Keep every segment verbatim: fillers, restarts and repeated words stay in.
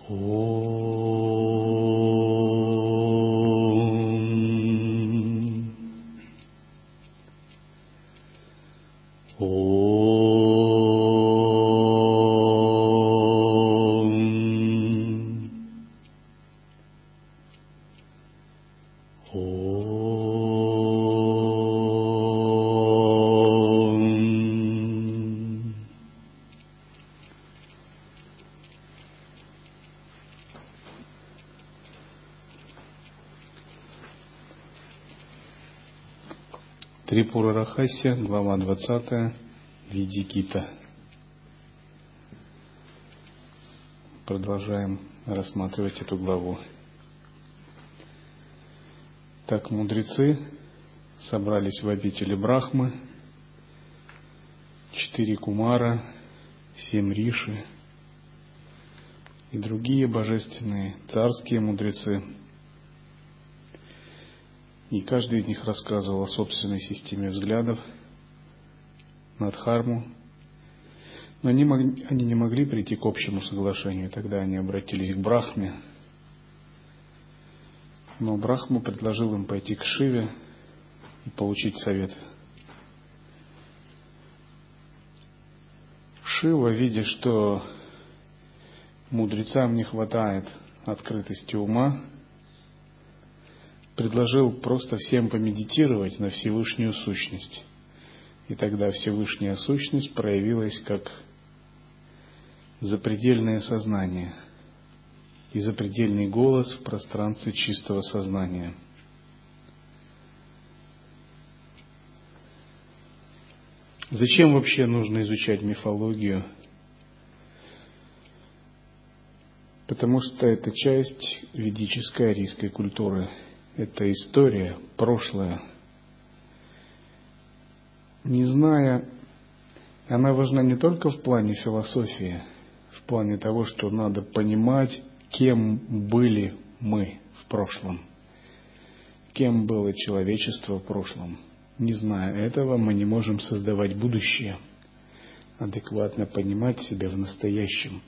Трипура Рахасья, глава двадцатая, Види Гита. Продолжаем рассматривать эту главу. Так мудрецы собрались в обители Брахмы, четыре кумара, семь риши и другие божественные царские мудрецы. И каждый из них рассказывал о собственной системе взглядов на Дхарму. Но они, мог, они не могли прийти к общему соглашению. Тогда они обратились к Брахме. Но Брахма предложил им пойти к Шиве и получить совет. Шива, видя, что мудрецам не хватает открытости ума, предложил просто всем помедитировать на Всевышнюю Сущность. И тогда Всевышняя Сущность проявилась как запредельное сознание и запредельный голос в пространстве чистого сознания. Зачем вообще нужно изучать мифологию? Потому что это часть ведической арийской культуры. Это история, прошлое. Не зная, она важна не только в плане философии, в плане того, что надо понимать, кем были мы в прошлом, кем было человечество в прошлом. Не зная этого, мы не можем создавать будущее, адекватно понимать себя в настоящем.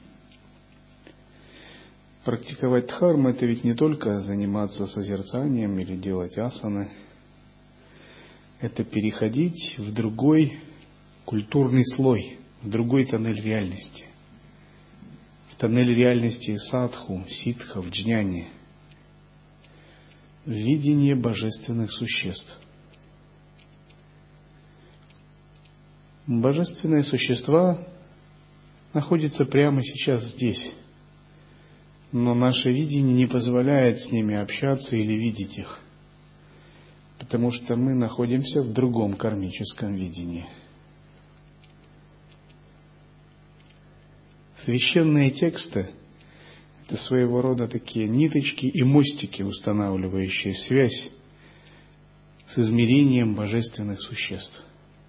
Практиковать дхарму — это ведь не только заниматься созерцанием или делать асаны. Это переходить в другой культурный слой, в другой тоннель реальности. В тоннель реальности садху, ситхов, джняни. В видение божественных существ. Божественные существа находятся прямо сейчас здесь. Но наше видение не позволяет с ними общаться или видеть их, потому что мы находимся в другом кармическом видении. Священные тексты — это своего рода такие ниточки и мостики, устанавливающие связь с измерением божественных существ.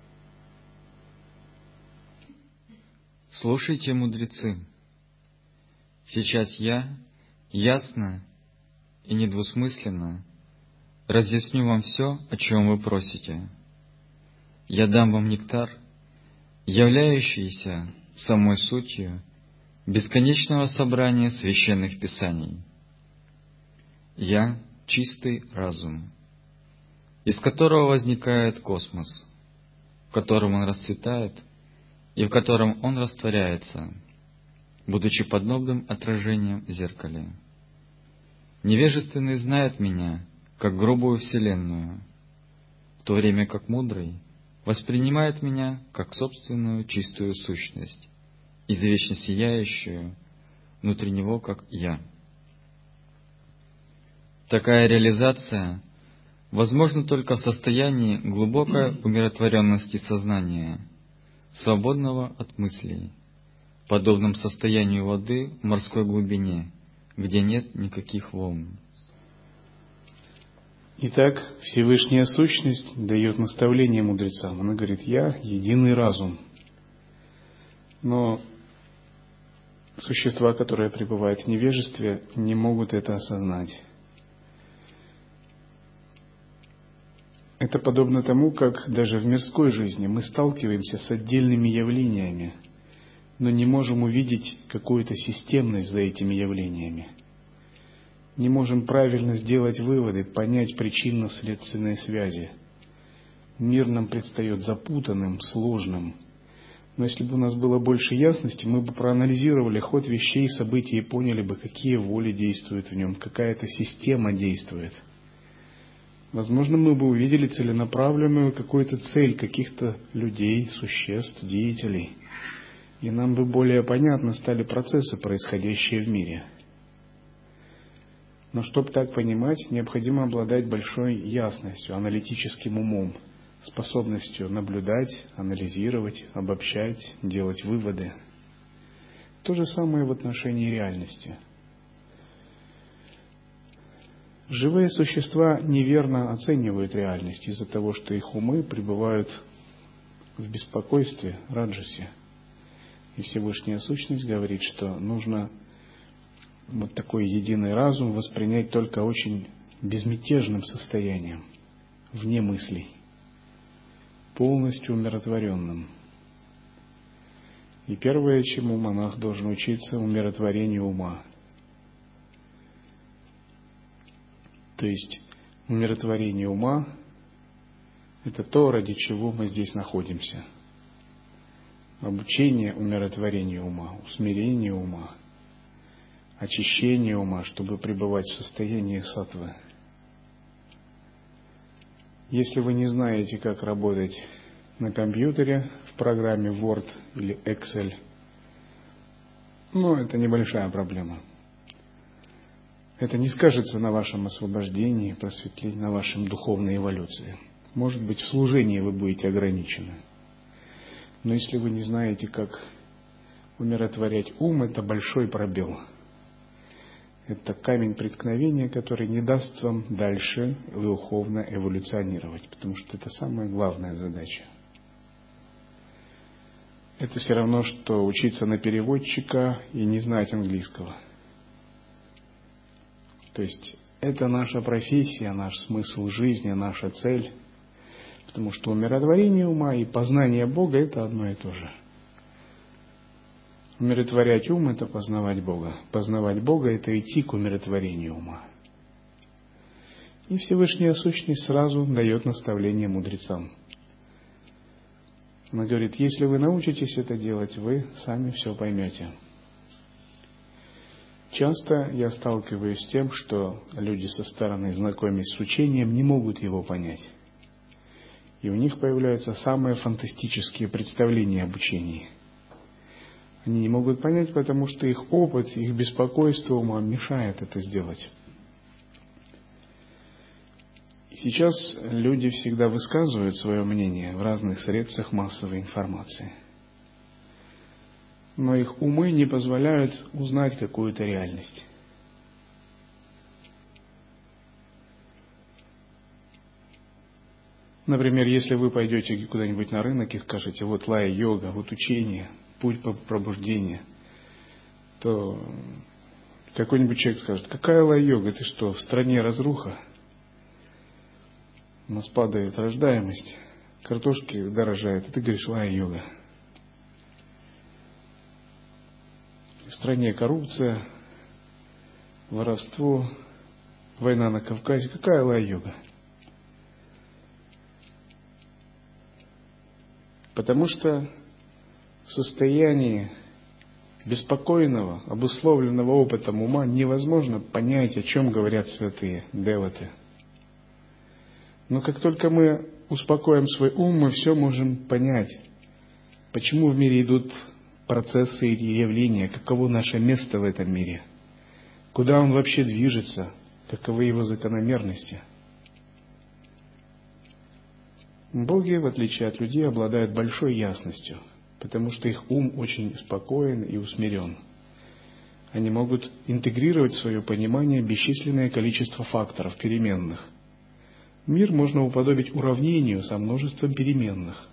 Слушайте, мудрецы. Сейчас я ясно и недвусмысленно разъясню вам все, о чем вы просите. Я дам вам нектар, являющийся самой сутью бесконечного собрания священных писаний. Я — чистый разум, из которого возникает космос, в котором он расцветает и в котором он растворяется, будучи подобным отражением в зеркале. Невежественный знает меня, как грубую вселенную, в то время как мудрый воспринимает меня как собственную чистую сущность, извечно сияющую внутри него, как я. Такая реализация возможна только в состоянии глубокой умиротворенности сознания, свободного от мыслей, подобном состоянию воды в морской глубине, где нет никаких волн. Итак, Всевышняя Сущность дает наставление мудрецам. Она говорит: «Я — единый разум». Но существа, которые пребывают в невежестве, не могут это осознать. Это подобно тому, как даже в мирской жизни мы сталкиваемся с отдельными явлениями, но не можем увидеть какую-то системность за этими явлениями. Не можем правильно сделать выводы, понять причинно-следственные связи. Мир нам предстает запутанным, сложным. Но если бы у нас было больше ясности, мы бы проанализировали ход вещей, событий и поняли бы, какие воли действуют в нем, какая-то система действует. Возможно, мы бы увидели целенаправленную какую-то цель каких-то людей, существ, деятелей. И нам бы более понятны стали процессы, происходящие в мире. Но чтобы так понимать, необходимо обладать большой ясностью, аналитическим умом, способностью наблюдать, анализировать, обобщать, делать выводы. То же самое в отношении реальности. Живые существа неверно оценивают реальность из-за того, что их умы пребывают в беспокойстве, раджасе. И Всевышняя Сущность говорит, что нужно вот такой единый разум воспринять только очень безмятежным состоянием, вне мыслей, полностью умиротворенным. И первое, чему монах должен учиться, умиротворению ума. То есть умиротворение ума – это то, ради чего мы здесь находимся. Обучение умиротворению ума, усмирение ума, очищение ума, чтобы пребывать в состоянии саттвы. Если вы не знаете, как работать на компьютере в программе Word или Excel, ну, это небольшая проблема. Это не скажется на вашем освобождении, просветлении, на вашей духовной эволюции. Может быть, в служении вы будете ограничены. Но если вы не знаете, как умиротворять ум, это большой пробел. Это камень преткновения, который не даст вам дальше духовно эволюционировать, потому что это самая главная задача. Это все равно, что учиться на переводчика и не знать английского. То есть это наша профессия, наш смысл жизни, наша цель. Потому что умиротворение ума и познание Бога – это одно и то же. Умиротворять ум – это познавать Бога. Познавать Бога – это идти к умиротворению ума. И Всевышняя Сущность сразу дает наставление мудрецам. Она говорит, если вы научитесь это делать, вы сами все поймете. Часто я сталкиваюсь с тем, что люди со стороны, знакомясь с учением, не могут его понять. И у них появляются самые фантастические представления об учении. Они не могут понять, потому что их опыт, их беспокойство ума мешает это сделать. И сейчас люди всегда высказывают свое мнение в разных средствах массовой информации. Но их умы не позволяют узнать какую-то реальность. Например, если вы пойдете куда-нибудь на рынок и скажете, вот лая-йога, вот учение, путь пробуждения, то какой-нибудь человек скажет, какая лая-йога, ты что, в стране разруха? У нас падает рождаемость, картошки дорожает, и ты говоришь лая-йога. В стране коррупция, воровство, война на Кавказе. Какая лая-йога? Потому что в состоянии беспокойного, обусловленного опытом ума невозможно понять, о чем говорят святые деваты. Но как только мы успокоим свой ум, мы все можем понять, почему в мире идут процессы и явления, каково наше место в этом мире, куда он вообще движется, каковы его закономерности. Боги, в отличие от людей, обладают большой ясностью, потому что их ум очень спокоен и усмирен. Они могут интегрировать в свое понимание бесчисленное количество факторов, переменных. Мир можно уподобить уравнению со множеством переменных.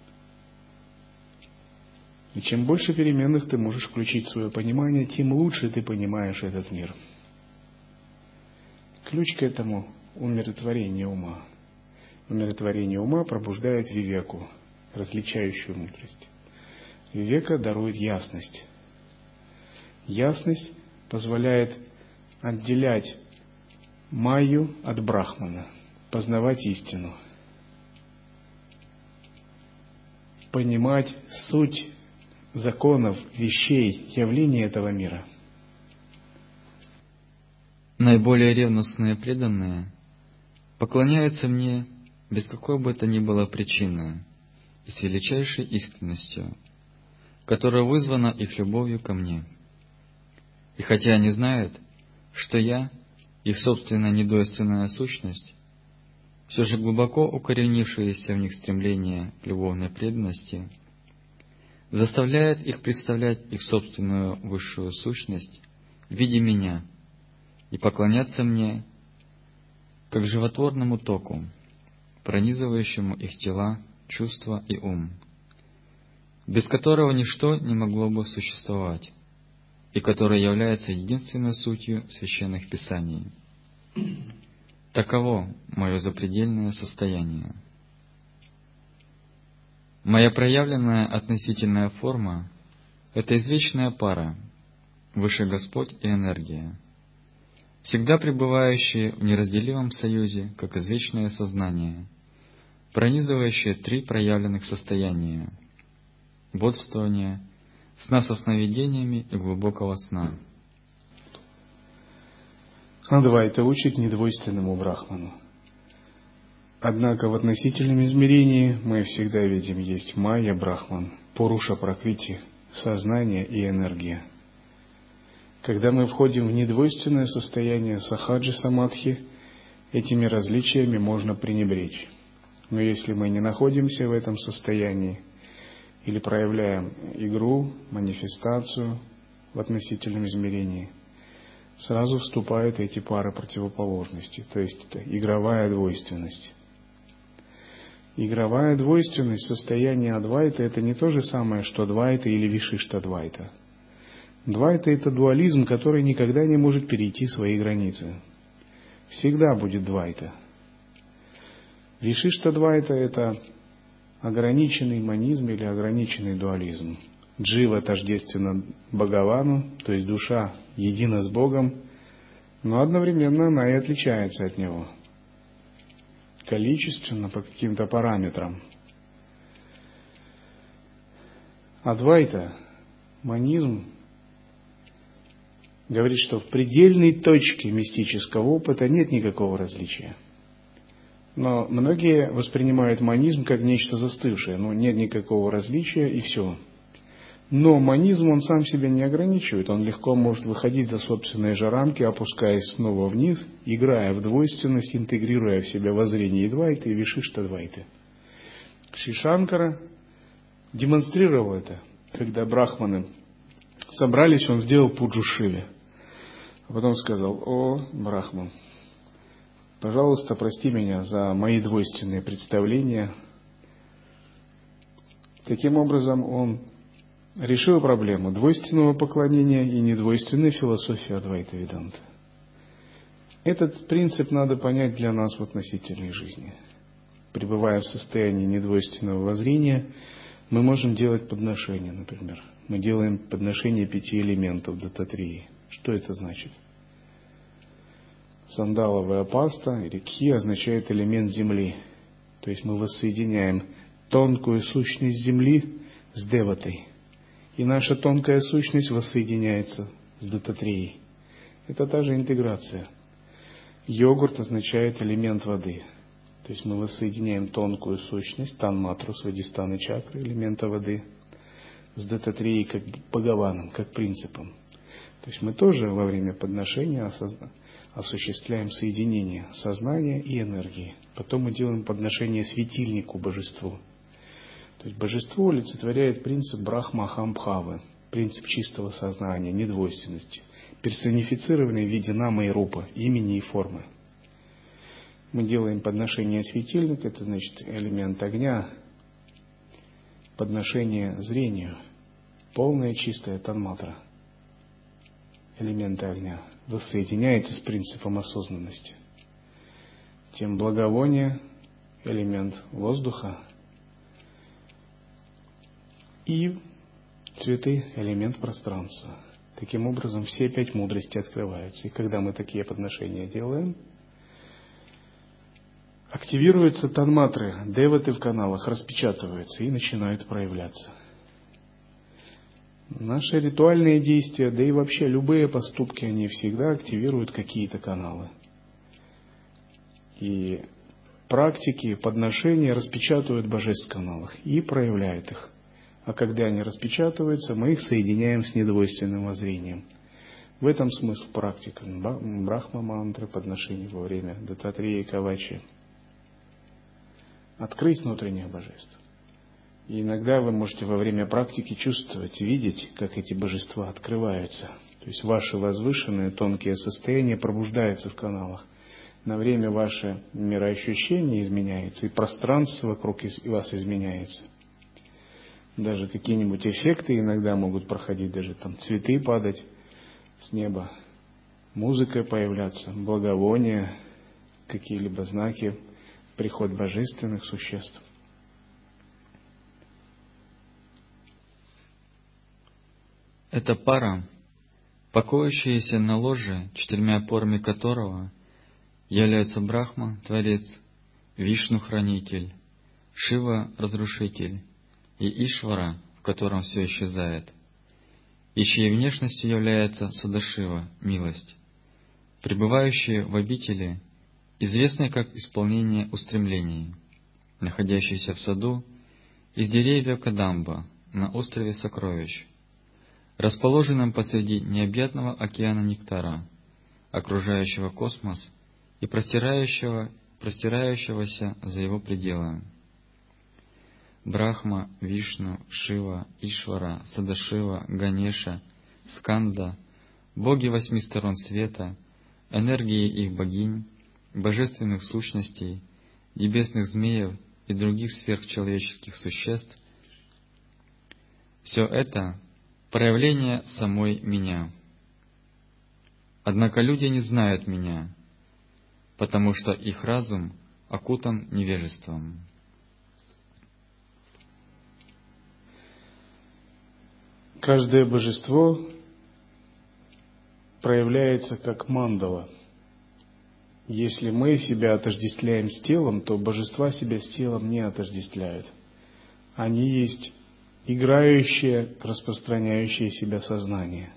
И чем больше переменных ты можешь включить в свое понимание, тем лучше ты понимаешь этот мир. Ключ к этому – умиротворение ума. Умиротворение ума пробуждает вивеку, различающую мудрость. Вивека дарует ясность. Ясность позволяет отделять майю от брахмана, познавать истину, понимать суть законов, вещей, явлений этого мира. Наиболее ревностные преданные поклоняются мне без какой бы то ни было причины и с величайшей искренностью, которая вызвана их любовью ко мне. И хотя они знают, что я, их собственная недвойственная сущность, все же глубоко укоренившееся в них стремление к любовной преданности заставляет их представлять их собственную высшую сущность в виде меня и поклоняться мне как животворному току, пронизывающему их тела, чувства и ум, без которого ничто не могло бы существовать, и который является единственной сутью священных писаний. Таково мое запредельное состояние. Моя проявленная относительная форма — это извечная пара, Высший Господь и энергия, всегда пребывающие в неразделимом союзе, как извечное сознание, пронизывающее три проявленных состояния — бодрствования, сна со сновидениями и глубокого сна. Адвайта учит недвойственному брахману. Однако в относительном измерении мы всегда видим есть майя брахман, пуруша пракрити, сознание и энергия. Когда мы входим в недвойственное состояние сахаджи самадхи, этими различиями можно пренебречь. Но если мы не находимся в этом состоянии или проявляем игру, манифестацию в относительном измерении, сразу вступают эти пары противоположности, то есть это игровая двойственность. Игровая двойственность состояния адвайта — это не то же самое, что двайта или вишишта-двайта. Двайта — это дуализм, который никогда не может перейти свои границы. Всегда будет двайта. Вишишта-двайта — это ограниченный манизм или ограниченный дуализм. Джива тождественна Бхагавану, то есть душа едина с Богом, но одновременно она и отличается от Него. Количественно, по каким-то параметрам. Адвайта, манизм, говорит, что в предельной точке мистического опыта нет никакого различия. Но многие воспринимают манизм как нечто застывшее, но нет никакого различия и все. Но манизм, он сам себя не ограничивает, он легко может выходить за собственные же рамки, опускаясь снова вниз, играя в двойственность, интегрируя в себя воззрение Адвайты и Вишишта-двайты. Шри Шанкара демонстрировал это, когда брахманы собрались, он сделал пуджу Шиве. А потом сказал: «О, брахман, пожалуйста, прости меня за мои двойственные представления». Таким образом, он решил проблему двойственного поклонения и недвойственной философии Адвайта Веданты. Этот принцип надо понять для нас в относительной жизни. Пребывая в состоянии недвойственного воззрения, мы можем делать подношения, например. Мы делаем подношение пяти элементов дататрии. Что это значит? Сандаловая паста или кхи означает элемент земли. То есть мы воссоединяем тонкую сущность земли с деватой. И наша тонкая сущность воссоединяется с дататрией. Это та же интеграция. Йогурт означает элемент воды. То есть мы воссоединяем тонкую сущность, танматру, свадистаны чакры, элемента воды, с дататрией как бхагаваном, как принципом. То есть мы тоже во время подношения осозна... осуществляем соединение сознания и энергии. Потом мы делаем подношение светильнику, божеству. То есть божество олицетворяет принцип брахма-ахам-бхавы, принцип чистого сознания, недвойственности, персонифицированный в виде намы и рупа, имени и формы. Мы делаем подношение светильника, это значит элемент огня, подношение зрению, полная чистая танматра, элементы огня, воссоединяется с принципом осознанности. Тем благовоние, элемент воздуха, и цветы – элемент пространства. Таким образом, все пять мудростей открываются. И когда мы такие подношения делаем, активируются танматры, деваты в каналах, распечатываются и начинают проявляться. Наши ритуальные действия, да и вообще любые поступки, они всегда активируют какие-то каналы. И практики, подношения распечатывают божеств в каналах и проявляют их. А когда они распечатываются, мы их соединяем с недвойственным воззрением. В этом смысл практик брахма-мантры, подношений во время Даттатрия и Кавачи. Открыть внутренних божеств. И иногда вы можете во время практики чувствовать, видеть, как эти божества открываются. То есть ваши возвышенные тонкие состояния пробуждаются в каналах. На время ваше мироощущение изменяется, и пространство вокруг вас изменяется. Даже какие-нибудь эффекты иногда могут проходить, даже там цветы падать с неба, музыка появляться, благовония, какие-либо знаки, приход божественных существ. Эта пара, покоящаяся на ложе, четырьмя опорами которого являются Брахма, Творец, Вишну, Хранитель, Шива, Разрушитель, и Ишвара, в котором все исчезает, и чьей внешностью является Садашива, милость, пребывающие в обители, известной как исполнение устремлений, находящейся в саду из деревьев Кадамба на острове Сокровищ, расположенном посреди необъятного океана нектара, окружающего космос и простирающего, простирающегося за его пределами. Брахма, Вишну, Шива, Ишвара, Садашива, Ганеша, Сканда, боги восьми сторон света, энергии их богинь, божественных сущностей, небесных змеев и других сверхчеловеческих существ — все это проявление самой Меня. Однако люди не знают Меня, потому что их разум окутан невежеством. Каждое божество проявляется как мандала. Если мы себя отождествляем с телом, то божества себя с телом не отождествляют. Они есть играющее, распространяющее себя сознание.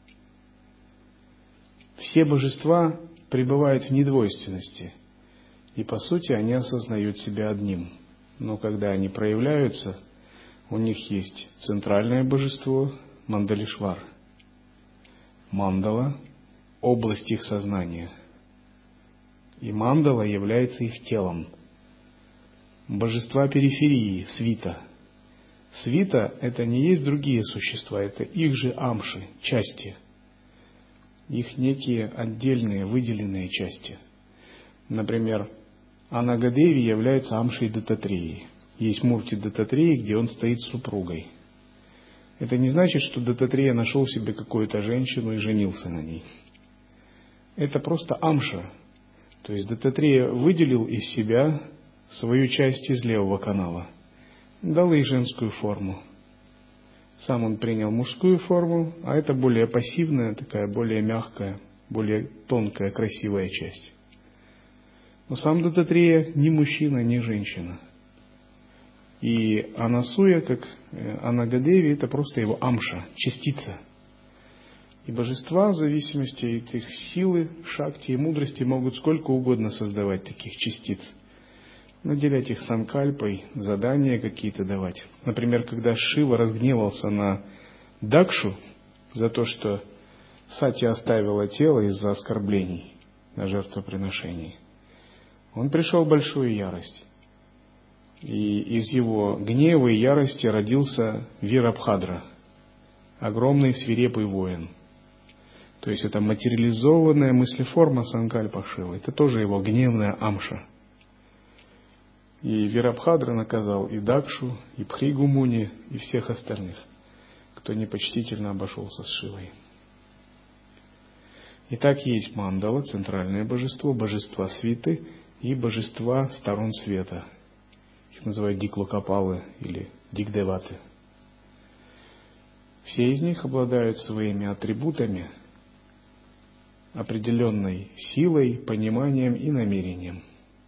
Все божества пребывают в недвойственности, и по сути они осознают себя одним. Но когда они проявляются, у них есть центральное божество Мандалишвар, мандала — область их сознания, и мандала является их телом. Божества периферии — свита. Свита — это не есть другие существа, это их же амши, части, их некие отдельные, выделенные части. Например, Анагадеви является амшей Даттатреи. Есть мурти Даттатреи, где он стоит с супругой. Это не значит, что Даттатрея нашел себе какую-то женщину и женился на ней. Это просто амша. То есть Даттатрея выделил из себя свою часть из левого канала, дал ей женскую форму. Сам он принял мужскую форму, а это более пассивная, такая более мягкая, более тонкая, красивая часть. Но сам Даттатрея ни мужчина, ни женщина. И Анасуя, как Анагадеви, это просто его амша, частица. И божества, в зависимости от их силы, шакти и мудрости, могут сколько угодно создавать таких частиц. Наделять их санкальпой, задания какие-то давать. Например, когда Шива разгневался на Дакшу за то, что Сати оставила тело из-за оскорблений на жертвоприношении, он пришел в большую ярость. И из его гнева и ярости родился Вирабхадра, огромный свирепый воин. То есть это материализованная мыслеформа санкальпа Шивы. Это тоже его гневная амша. И Вирабхадра наказал и Дакшу, и Пхригу Муни, и всех остальных, кто непочтительно обошелся с Шивой. Итак, есть мандала, центральное божество, божества свиты и божества сторон света. Их называют диклокапалы или дикдеваты. Все из них обладают своими атрибутами, определенной силой, пониманием и намерением.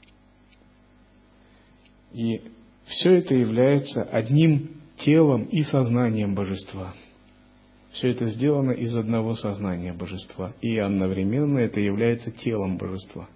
И все это является одним телом и сознанием Божества. Все это сделано из одного сознания Божества, и одновременно это является телом Божества.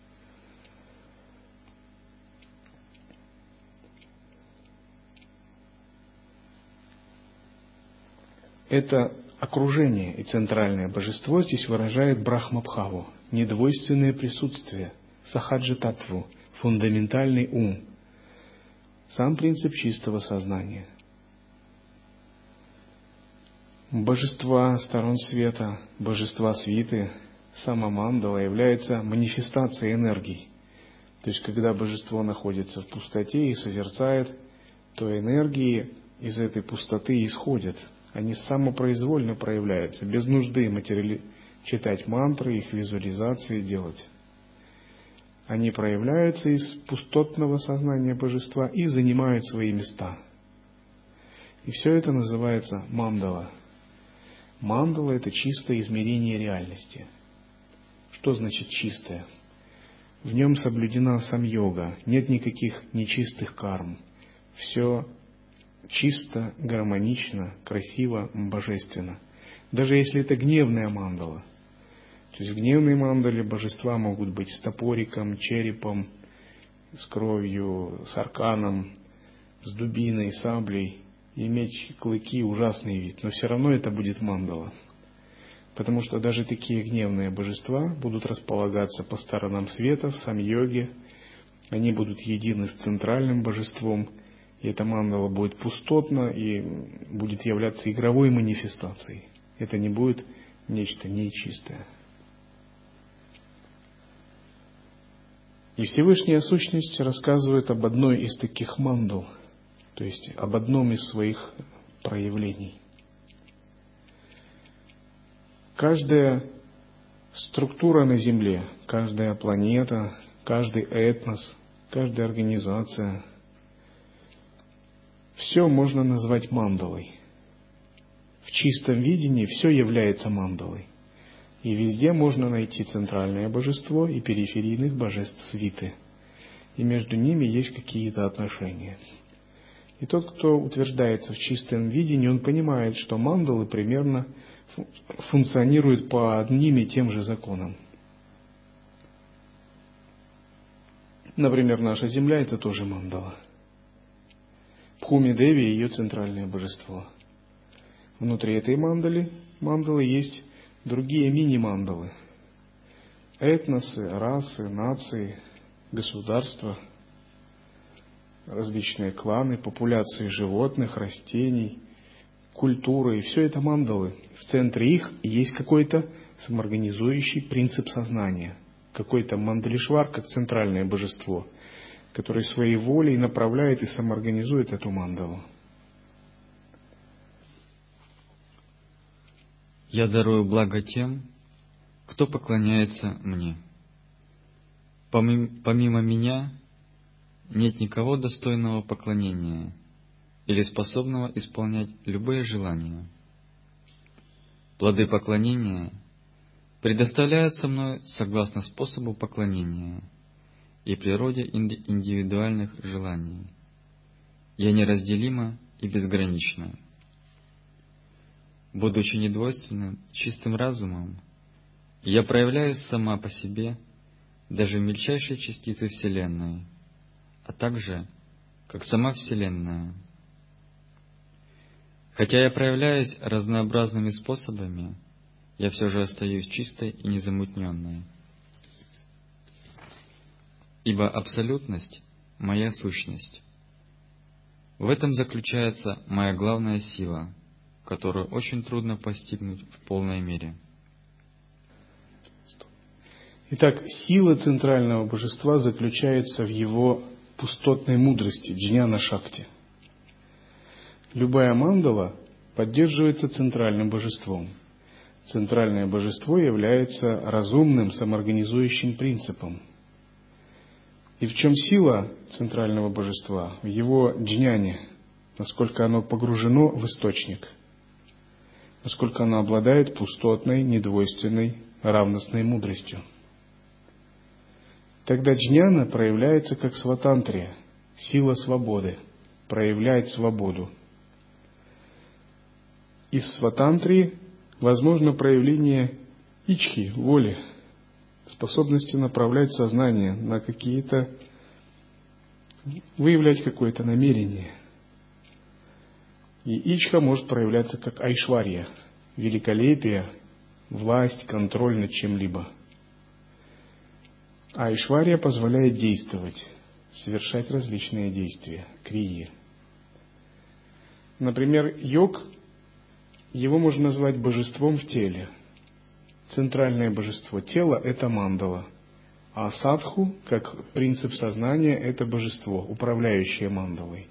Это окружение и центральное божество здесь выражает Брахмабхаву, недвойственное присутствие, Сахаджа-татву, фундаментальный ум, сам принцип чистого сознания. Божества сторон света, божества свиты, сама мандала является манифестацией энергий. То есть, когда божество находится в пустоте и созерцает, то энергии из этой пустоты исходят. Они самопроизвольно проявляются, без нужды материали... читать мантры, их визуализации делать. Они проявляются из пустотного сознания божества и занимают свои места. И все это называется мандала. Мандала – это чистое измерение реальности. Что значит чистое? В нем соблюдена самьога, нет никаких нечистых карм. Все чисто, гармонично, красиво, божественно. Даже если это гневная мандала. То есть в гневной мандале божества могут быть с топориком, черепом, с кровью, с арканом, с дубиной, саблей, и иметь клыки, ужасный вид. Но все равно это будет мандала. Потому что даже такие гневные божества будут располагаться по сторонам света, в самьоге. Они будут едины с центральным божеством. И эта мандала будет пустотна и будет являться игровой манифестацией. Это не будет нечто нечистое. И Всевышняя Сущность рассказывает об одной из таких мандал, то есть об одном из своих проявлений. Каждая структура на Земле, каждая планета, каждый этнос, каждая организация – все можно назвать мандалой. В чистом видении все является мандалой. И везде можно найти центральное божество и периферийных божеств свиты. И между ними есть какие-то отношения. И тот, кто утверждается в чистом видении, он понимает, что мандалы примерно функционируют по одним и тем же законам. Например, наша Земля – это тоже мандала. Бхуми-деви – ее центральное божество. Внутри этой мандалы, мандалы есть другие мини-мандалы. Этносы, расы, нации, государства, различные кланы, популяции животных, растений, культуры. И все это мандалы. В центре их есть какой-то самоорганизующий принцип сознания. Какой-то мандалишвар, как центральное божество, который своей волей направляет и самоорганизует эту мандалу. Я дарую благо тем, кто поклоняется мне. Помимо, помимо меня нет никого достойного поклонения или способного исполнять любые желания. Плоды поклонения предоставляются мной согласно способу поклонения и природе индивидуальных желаний. Я неразделима и безгранична. Будучи недвойственным, чистым разумом, я проявляюсь сама по себе даже в мельчайшей частице Вселенной, а также как сама Вселенная. Хотя я проявляюсь разнообразными способами, я все же остаюсь чистой и незамутненной. Ибо абсолютность — моя сущность. В этом заключается моя главная сила, которую очень трудно постигнуть в полной мере. Итак, сила центрального божества заключается в его пустотной мудрости, джняна-шакти. Любая мандала поддерживается центральным божеством. Центральное божество является разумным самоорганизующим принципом. И в чем сила центрального божества? В его джняне, насколько оно погружено в источник. поскольку она обладает пустотной, недвойственной, равностной мудростью. Тогда джняна проявляется как сватантрия, сила свободы, проявляет свободу. Из сватантрии возможно проявление ичхи, воли, способности направлять сознание на какие-то, выявлять какое-то намерение. И ичха может проявляться как айшварья, великолепие, власть, контроль над чем-либо. А айшварья позволяет действовать, совершать различные действия, крии. Например, йог, его можно назвать божеством в теле. Центральное божество тела – это мандала, а садху, как принцип сознания, это божество, управляющее мандалой.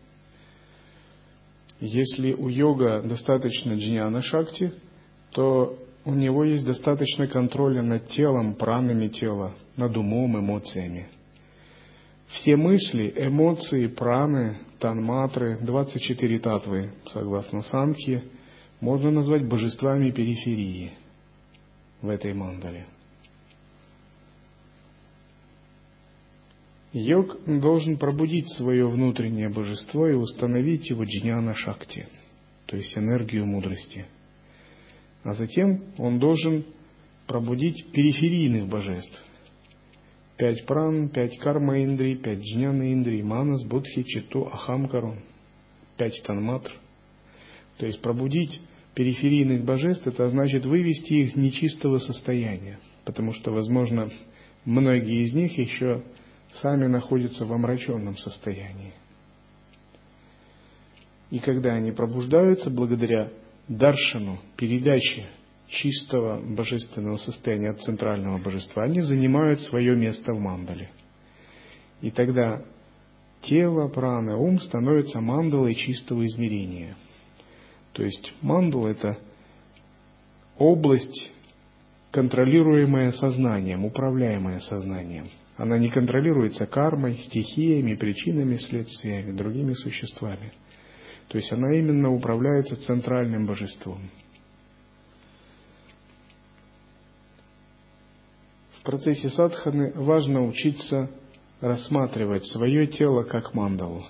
Если у йога достаточно джняна шакти, то у него есть достаточно контроля над телом, пранами тела, над умом, эмоциями. Все мысли, эмоции, праны, танматры, двадцать четыре татвы, согласно Санхье, можно назвать божествами периферии в этой мандале. Йог должен пробудить свое внутреннее божество и установить его джняна-шакти, то есть энергию мудрости. А затем он должен пробудить периферийных божеств. Пять пран, пять карма-индрий, пять джняна-индрий, манас, будхи, читу, ахамкару, пять танматр. То есть пробудить периферийных божеств, это значит вывести их из нечистого состояния, потому что, возможно, многие из них еще сами находятся в омраченном состоянии. И когда они пробуждаются благодаря даршану, передаче чистого божественного состояния от центрального божества, они занимают свое место в мандале. И тогда тело, прана, ум становятся мандалой чистого измерения. То есть мандала – это область, контролируемая сознанием, управляемая сознанием. Она не контролируется кармой, стихиями, причинами, следствиями, другими существами. То есть она именно управляется центральным божеством. В процессе садханы важно учиться рассматривать свое тело как мандалу,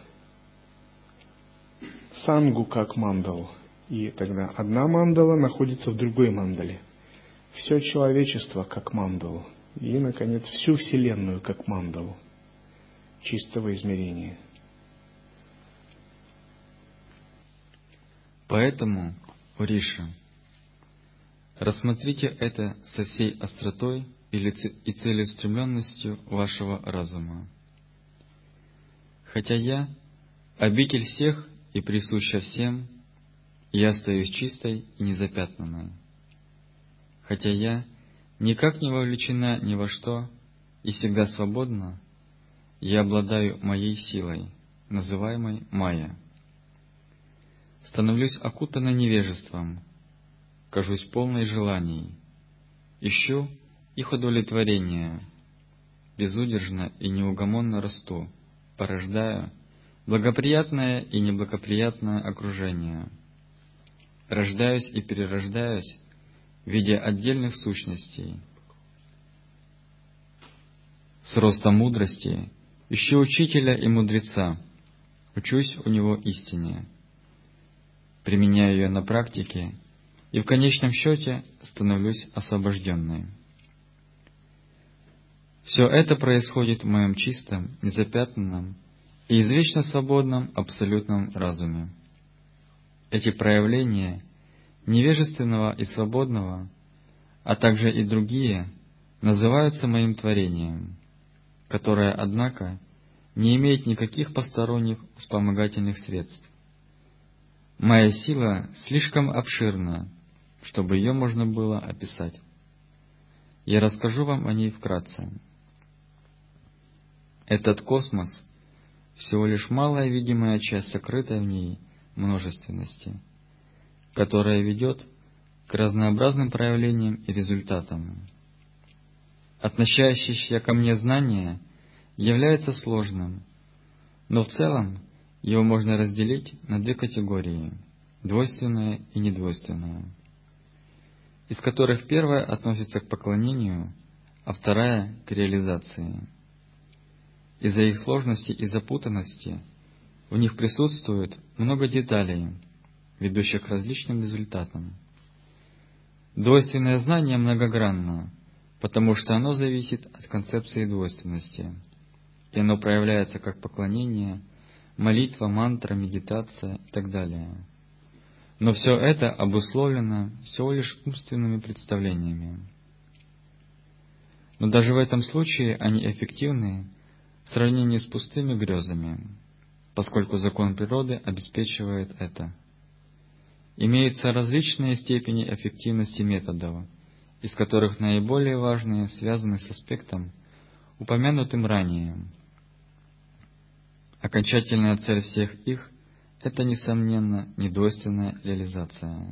сангу как мандалу. И тогда одна мандала находится в другой мандале. Все человечество как мандалу. И, наконец, всю Вселенную как мандалу чистого измерения. Поэтому, Уриша, рассмотрите это со всей остротой и целеустремленностью вашего разума. Хотя я обитель всех и присуща всем, я остаюсь чистой и незапятнанной. Хотя я никак не вовлечена ни во что и всегда свободна, я обладаю моей силой, называемой майя. Становлюсь окутанной невежеством, кажусь полной желаний, ищу их удовлетворения, безудержно и неугомонно расту, порождаю благоприятное и неблагоприятное окружение, рождаюсь и перерождаюсь в виде отдельных сущностей. С ростом мудрости ищу учителя и мудреца, учусь у него истине, применяю ее на практике и в конечном счете становлюсь освобожденной. Все это происходит в моем чистом, незапятнанном и извечно свободном абсолютном разуме. Эти проявления невежественного и свободного, а также и другие, называются моим творением, которое, однако, не имеет никаких посторонних вспомогательных средств. Моя сила слишком обширна, чтобы ее можно было описать. Я расскажу вам о ней вкратце. Этот космос — всего лишь малая видимая часть сокрытой в ней множественности, которая ведет к разнообразным проявлениям и результатам. Относящееся ко мне знание является сложным, но в целом его можно разделить на две категории – двойственное и недвойственное. из которых первая относится к поклонению, а вторая — к реализации. Из-за их сложности и запутанности в них присутствует много деталей, ведущих к различным результатам. Двойственное знание многогранно, потому что оно зависит от концепции двойственности, и оно проявляется как поклонение, молитва, мантра, медитация и так далее. Но все это обусловлено всего лишь умственными представлениями. Но даже в этом случае они эффективны в сравнении с пустыми грезами, поскольку закон природы обеспечивает это. Имеются различные степени эффективности методов, из которых наиболее важные связаны с аспектом, упомянутым ранее. Окончательная цель всех их — это, несомненно, недвойственная реализация.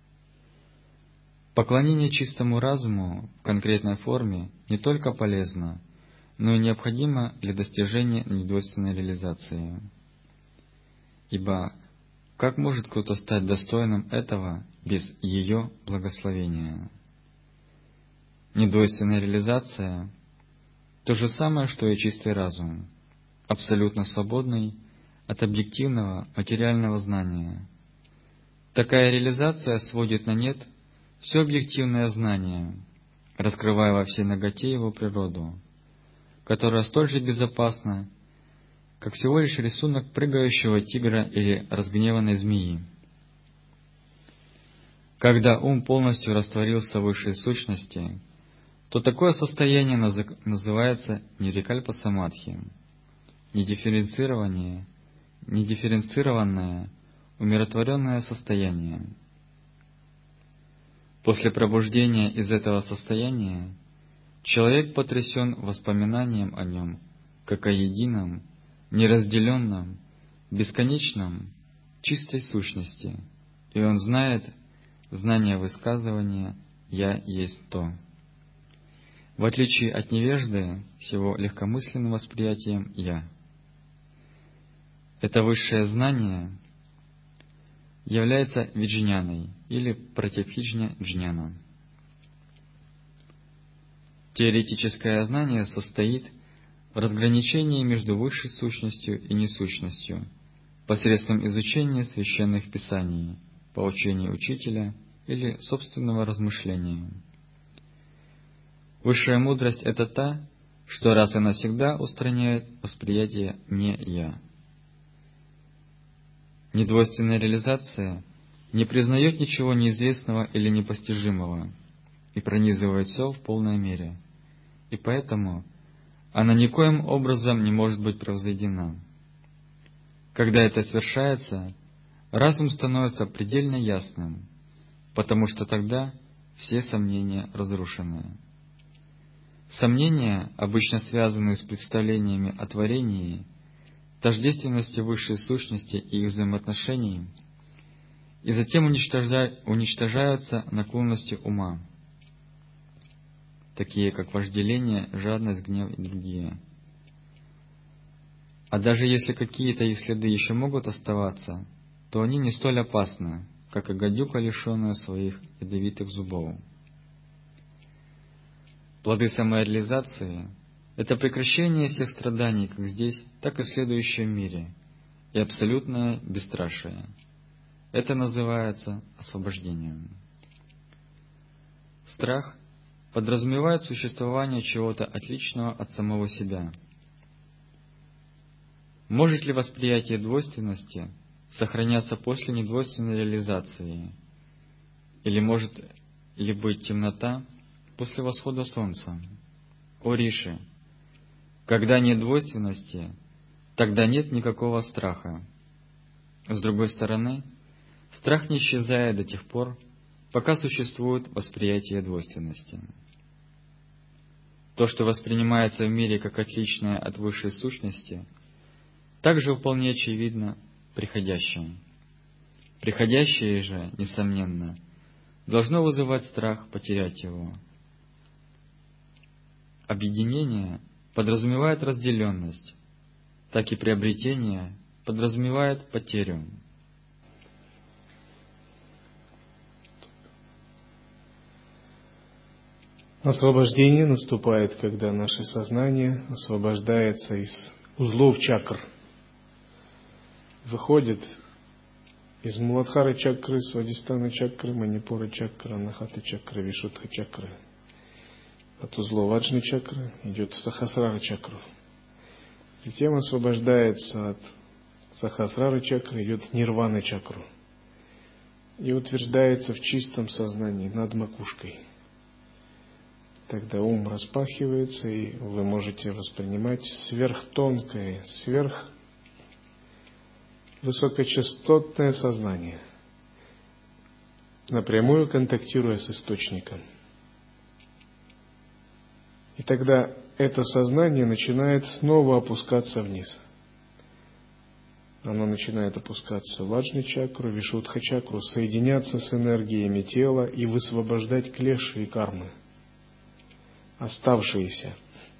Поклонение чистому разуму в конкретной форме не только полезно, но и необходимо для достижения недвойственной реализации. Ибо как может кто-то стать достойным этого без ее благословения? Недвойственная реализация — то же самое, что и чистый разум, абсолютно свободный от объективного материального знания. Такая реализация сводит на нет все объективное знание, раскрывая во всей наготе его природу, которая столь же безопасна, как всего лишь рисунок прыгающего тигра или разгневанной змеи. Когда ум полностью растворился в высшей сущности, то такое состояние называется нирвикальпа самадхи, недифференцирование, недифференцированное, умиротворенное состояние. После пробуждения из этого состояния человек потрясен воспоминанием о нем, как о едином, неразделенном, бесконечном, чистой сущности, и он знает знание высказывания «Я есть то». В отличие от невежды с его легкомысленным восприятием «я». Это высшее знание является виджняной или пратипхиджня джняна. Теоретическое знание состоит в разграничении между высшей сущностью и несущностью посредством изучения священных писаний, поучения учителя или собственного размышления. Высшая мудрость — это та, что раз и навсегда устраняет восприятие «не я». Недвойственная реализация не признает ничего неизвестного или непостижимого и пронизывает все в полной мере, и поэтому она никоим образом не может быть превзойдена. Когда это свершается, разум становится предельно ясным, потому что тогда все сомнения разрушены. Сомнения, обычно связанные с представлениями о творении, тождественности высшей сущности и их взаимоотношений, и затем уничтожаются наклонности ума, такие как вожделение, жадность, гнев и другие. А даже если какие-то их следы еще могут оставаться, то они не столь опасны, как и гадюка, лишенная своих ядовитых зубов. Плоды самореализации — это прекращение всех страданий как здесь, так и в следующем мире, и абсолютное бесстрашие. Это называется освобождением. Страх подразумевает существование чего-то отличного от самого себя. Может ли восприятие двойственности сохраняться после недвойственной реализации? Или может ли быть темнота после восхода солнца? О Риши, когда нет двойственности, тогда нет никакого страха. С другой стороны, страх не исчезает до тех пор, пока существует восприятие двойственности. То, что воспринимается в мире как отличное от высшей сущности, также вполне очевидно приходящее. Приходящее же, несомненно, должно вызывать страх потерять его. Объединение подразумевает разделенность, так и приобретение подразумевает потерю. Освобождение наступает, когда наше сознание освобождается из узлов чакр, выходит из Муладхара чакры, Свадистана чакры, Манипура чакры, Анахата чакры, Вишудха чакры. От узлов Аджны чакры идет в Сахасрара чакру. Затем освобождается от Сахасрара чакры, идет в Нирвана чакру. И утверждается в чистом сознании над макушкой. Тогда ум распахивается, и вы можете воспринимать сверхтонкое, сверх высокочастотное сознание, напрямую контактируя с источником. И тогда это сознание начинает снова опускаться вниз. Оно начинает опускаться в Аджны чакру, Вишудха чакру, соединяться с энергиями тела и высвобождать клеши и кармы, оставшиеся.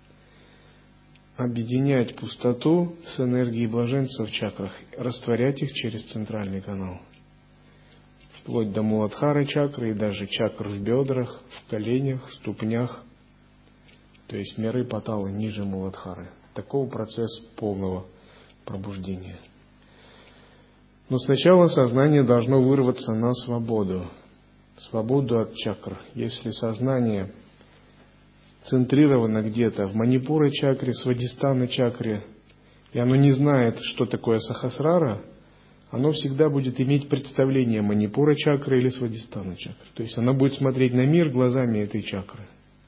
Объединять пустоту с энергией блаженства в чакрах, растворять их через центральный канал. Вплоть до Муладхары чакры и даже чакр в бедрах, в коленях, в ступнях. То есть миры паталы ниже Муладхары. Такого процесса полного пробуждения. Но сначала сознание должно вырваться на свободу. Свободу от чакр. Если сознание центрировано где-то в Манипура чакре, Свадистана чакре, и оно не знает, что такое Сахасрара, оно всегда будет иметь представление Манипура чакры или Свадистана чакры. То есть оно будет смотреть на мир глазами этой чакры.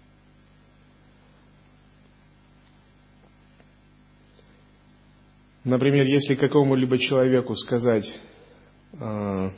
Например, если какому-либо человеку сказать э,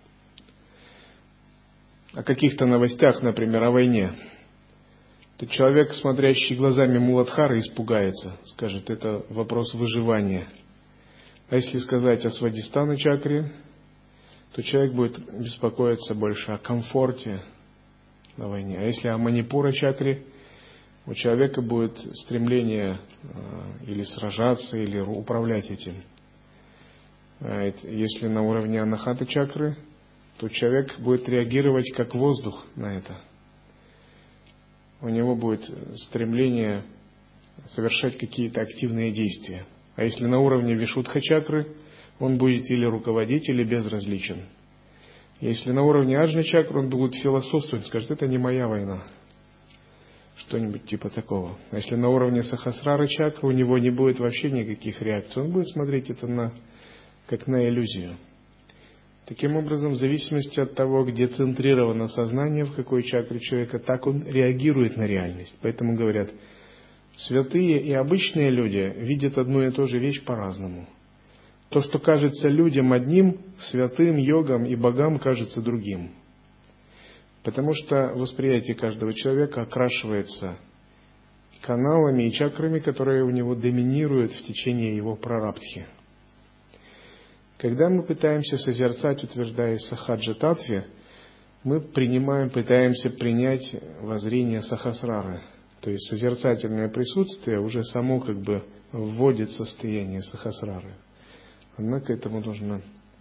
о каких-то новостях, например, о войне, то человек, смотрящий глазами Муладхары, испугается, скажет, это вопрос выживания. А если сказать о Свадистана чакре, то человек будет беспокоиться больше о комфорте на войне. А если о Манипура чакре, у человека будет стремление э, или сражаться, или управлять этим. А если на уровне Анахата чакры, то человек будет реагировать как воздух на это. У него будет стремление совершать какие-то активные действия. А если на уровне Вишудха чакры, он будет или руководить, или безразличен. Если на уровне Аджны чакры, он будет философствовать, скажет, это не моя война. Что-нибудь типа такого. А если на уровне Сахасрара чакры, у него не будет вообще никаких реакций. Он будет смотреть это на, как на иллюзию. Таким образом, в зависимости от того, где центрировано сознание, в какой чакре человека, так он реагирует на реальность. Поэтому говорят, святые и обычные люди видят одну и ту же вещь по-разному. То, что кажется людям одним, святым, йогам и богам кажется другим. Потому что восприятие каждого человека окрашивается каналами и чакрами, которые у него доминируют в течение его прарабдхи. Когда мы пытаемся созерцать, утверждая Сахаджа-татве, мы принимаем, пытаемся принять воззрение Сахасрары. То есть созерцательное присутствие уже само как бы вводит в состояние Сахасрары. Однако этому нужно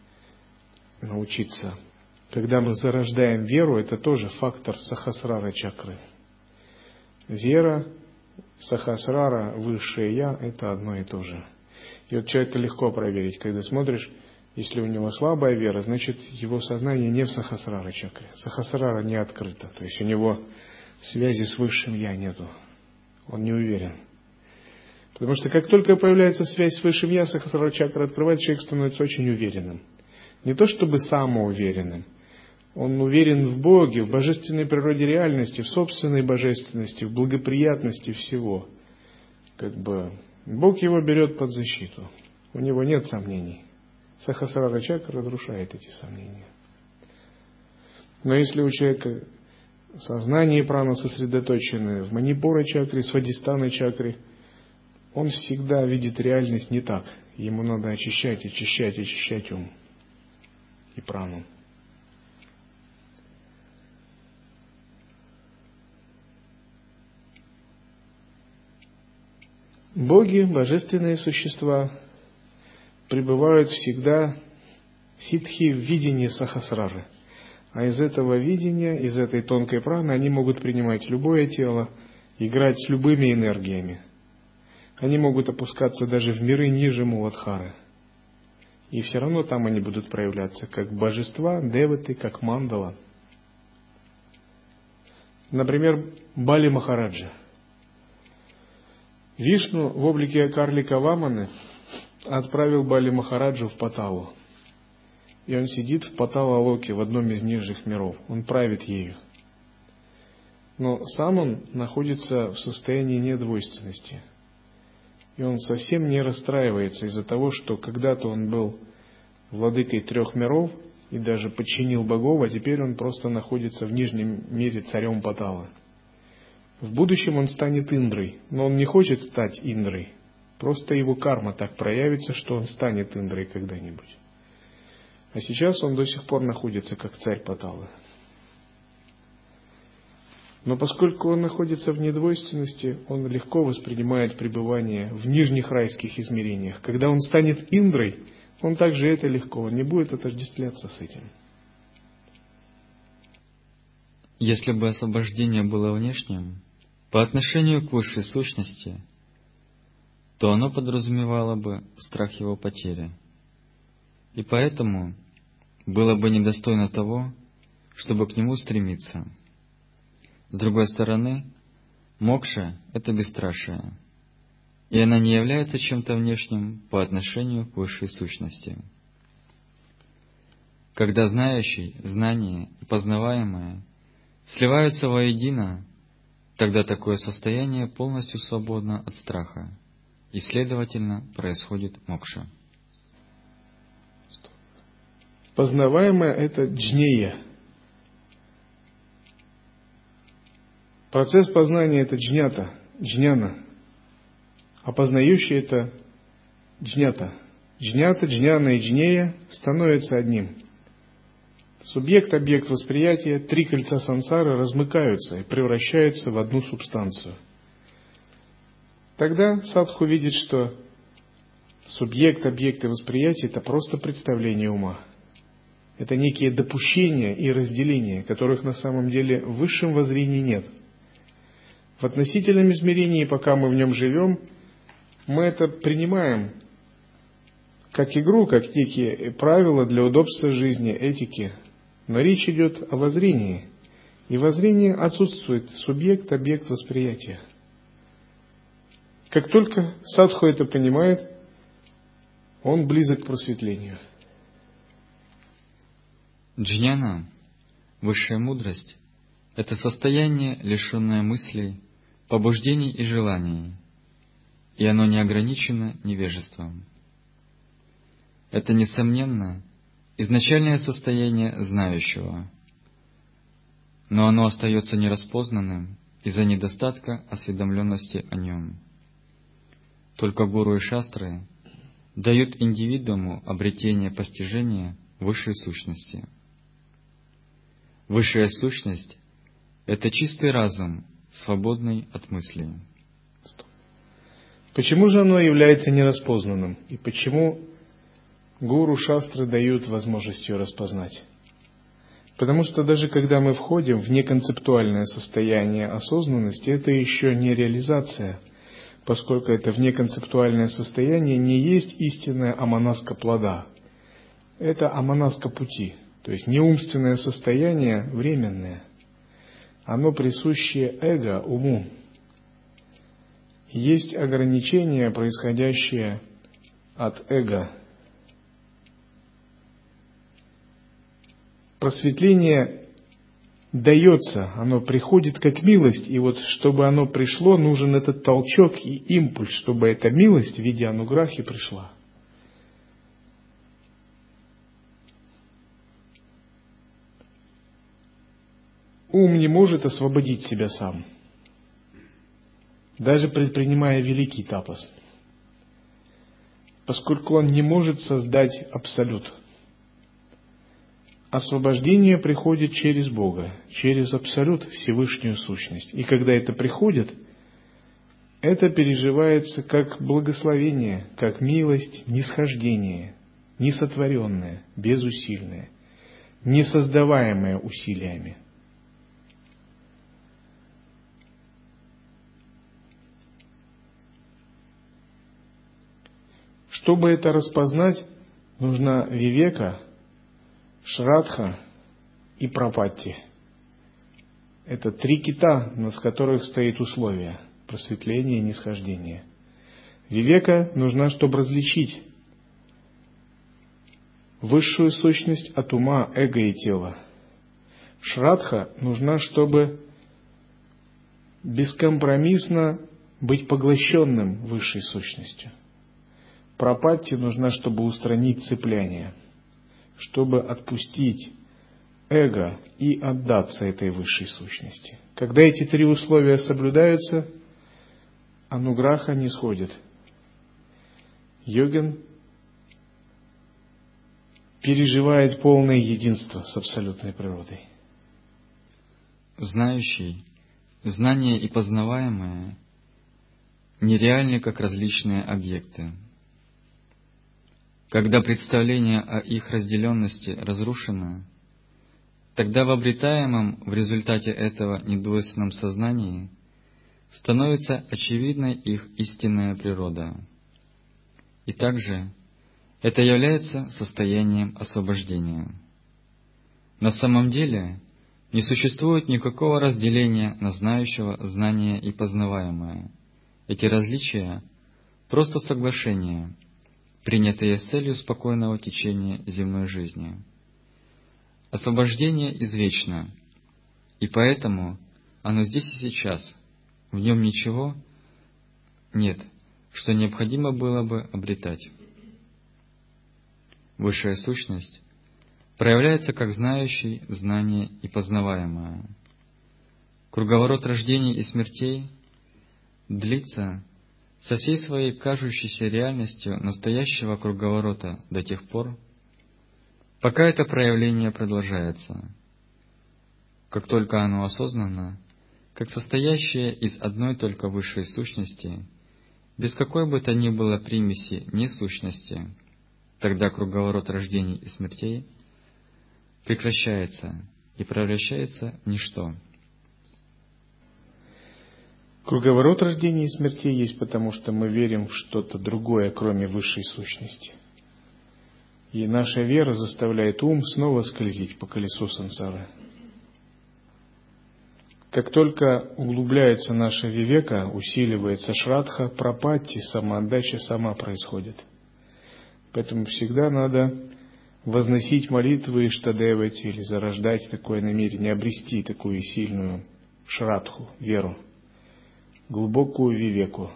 научиться. Когда мы зарождаем веру, это тоже фактор Сахасрара чакры. Вера, Сахасрара, Высшее Я – это одно и то же. И вот человека легко проверить, когда смотришь, если у него слабая вера, значит его сознание не в Сахасрара чакре. Сахасрара не открыта, то есть у него связи с Высшим Я нету. Он не уверен. Потому что как только появляется связь с Высшим Я, Сахасрара чакра открывается, человек становится очень уверенным. Не то чтобы самоуверенным. Он уверен в Боге, в божественной природе реальности, в собственной божественности, в благоприятности всего. Как бы Бог его берет под защиту. У него нет сомнений. Сахасрара чакра разрушает эти сомнения. Но если у человека сознание и прана сосредоточены в Манипура чакре, Свадистана чакре, он всегда видит реальность не так. Ему надо очищать, очищать, очищать ум и прану. Боги, божественные существа, пребывают всегда ситхи в видении Сахасрары. А из этого видения, из этой тонкой праны они могут принимать любое тело, играть с любыми энергиями. Они могут опускаться даже в миры ниже Муладхары. И все равно там они будут проявляться как божества, деваты, как мандала. Например, Бали Махараджа. Вишну в облике карлика Ваманы отправил Бали Махараджу в Паталу. И он сидит в Патала-локе, в одном из нижних миров. Он правит ею. Но сам он находится в состоянии недвойственности. И он совсем не расстраивается из-за того, что когда-то он был владыкой трех миров и даже подчинил богов, а теперь он просто находится в нижнем мире царем Патала. В будущем он станет Индрой, но он не хочет стать Индрой. Просто его карма так проявится, что он станет Индрой когда-нибудь. А сейчас он до сих пор находится как царь Паталы. Но поскольку он находится в недвойственности, он легко воспринимает пребывание в нижних райских измерениях. Когда он станет Индрой, он также это легко, он не будет отождествляться с этим. Если бы освобождение было внешним, по отношению к высшей сущности, то оно подразумевало бы страх его потери. И поэтому было бы недостойно того, чтобы к нему стремиться. С другой стороны, мокша — это бесстрашие, и она не является чем-то внешним по отношению к высшей сущности. Когда знающий, знание и познаваемое сливаются воедино, тогда такое состояние полностью свободно от страха, и, следовательно, происходит мокша. Познаваемое — это джнея. Процесс познания — это джнята, джняна. А познающий — это джнята. Джнята, джняна и джнея становятся одним. Субъект, объект восприятия, три кольца сансары размыкаются и превращаются в одну субстанцию. Тогда садху видит, что субъект, объект и восприятие — это просто представление ума. Это некие допущения и разделения, которых на самом деле в высшем воззрении нет. В относительном измерении, пока мы в нем живем, мы это принимаем как игру, как некие правила для удобства жизни, этики. Но речь идет о воззрении. И воззрение отсутствует субъект, объект восприятия. Как только садху это понимает, он близок к просветлению. Джняна, высшая мудрость, это состояние, лишенное мыслей, побуждений и желаний, и оно не ограничено невежеством. Это, несомненно, изначальное состояние знающего, но оно остается нераспознанным из-за недостатка осведомленности о нем. Только гуру и шастры дают индивидууму обретение постижения высшей сущности. Высшая сущность — это чистый разум, свободный от мыслей. Почему же оно является нераспознанным? И почему гуру, шастры дают возможность ее распознать? Потому что даже когда мы входим в неконцептуальное состояние осознанности, это еще не реализация, поскольку это внеконцептуальное состояние не есть истинная аманаска плода. Это аманаска пути, то есть неумственное состояние временное. Оно присуще эго, уму. Есть ограничения, происходящие от эго. Просветление дается, оно приходит как милость, и вот чтобы оно пришло, нужен этот толчок и импульс, чтобы эта милость в виде ануграхи пришла. Ум не может освободить себя сам, даже предпринимая великий тапас, поскольку он не может создать абсолют. Освобождение приходит через Бога, через абсолют, Всевышнюю сущность. И когда это приходит, это переживается как благословение, как милость, нисхождение, несотворенное, безусильное, не создаваемое усилиями. Чтобы это распознать, нужна вивека, шрадха и прапатти. Это три кита, над которых стоит условие просветления и нисхождения. Вивека нужна, чтобы различить высшую сущность от ума, эго и тела. Шрадха нужна, чтобы бескомпромиссно быть поглощенным высшей сущностью. Прапатти нужна, чтобы устранить цепляние, чтобы отпустить эго и отдаться этой высшей сущности. Когда эти три условия соблюдаются, ануграха не сходит. Йогин переживает полное единство с абсолютной природой. Знающий, знание и познаваемое нереальны как различные объекты. Когда представление о их разделенности разрушено, тогда в обретаемом в результате этого недвойственном сознании становится очевидной их истинная природа. И также это является состоянием освобождения. На самом деле не существует никакого разделения на знающего, знание и познаваемое. Эти различия – просто соглашения, принятые с целью спокойного течения земной жизни. Освобождение извечно, и поэтому оно здесь и сейчас, в нем ничего нет, что необходимо было бы обретать. Высшая сущность проявляется как знающий, знание и познаваемое. Круговорот рождений и смертей длится со всей своей кажущейся реальностью настоящего круговорота до тех пор, пока это проявление продолжается. Как только оно осознанно, как состоящее из одной только высшей сущности, без какой бы то ни было примеси несущности, тогда круговорот рождений и смертей прекращается и превращается в ничто. Круговорот рождения и смертей есть потому, что мы верим в что-то другое, кроме высшей сущности. И наша вера заставляет ум снова скользить по колесу сансары. Как только углубляется наша вивека, усиливается шрадха, прапатти, самоотдача сама происходит. Поэтому всегда надо возносить молитвы Иштадевати или зарождать такое намерение, обрести такую сильную шрадху, веру, глубокую вивеку.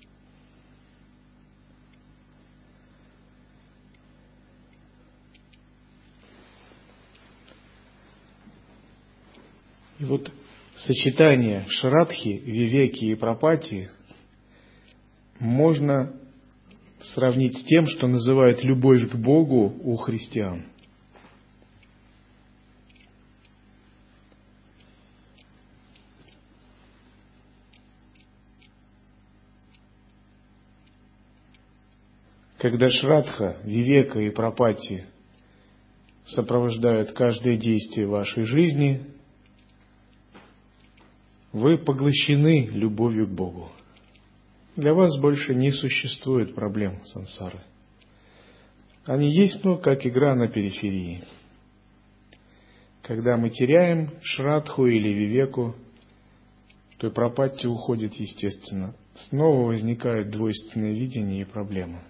И вот сочетание шрадхи, вивеки и прапатти можно сравнить с тем, что называют любовь к Богу у христиан. Когда шрадха, вивека и прапатти сопровождают каждое действие вашей жизни, вы поглощены любовью к Богу. Для вас больше не существует проблем сансары. Они есть, но как игра на периферии. Когда мы теряем шрадху или вивеку, то и прапатти уходит естественно. Снова возникает двойственное видение и проблемы.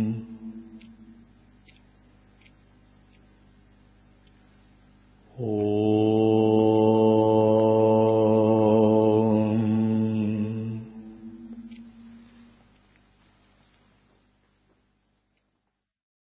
Oh.